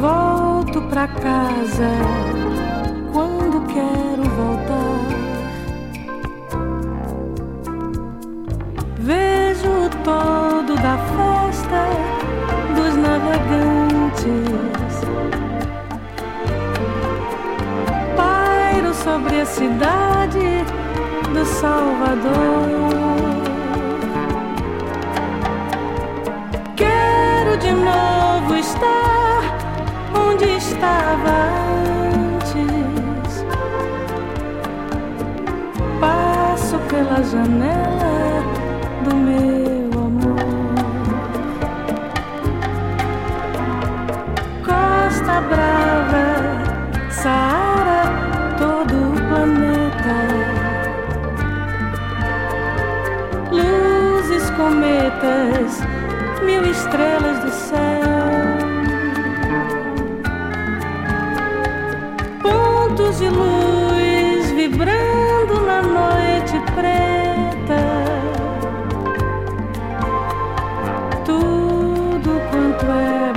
volto pra casa quando quero voltar. Vejo o todo da festa dos navegantes. Pairo sobre a cidade do Salvador. Quero de novo estar onde estava antes. Passo pela janela do meu amor. Costa Brava, Saara, todo o planeta. Luzes, cometas, mil estrelas do céu. Pontos de luz vibrando na noite preta. Tudo quanto é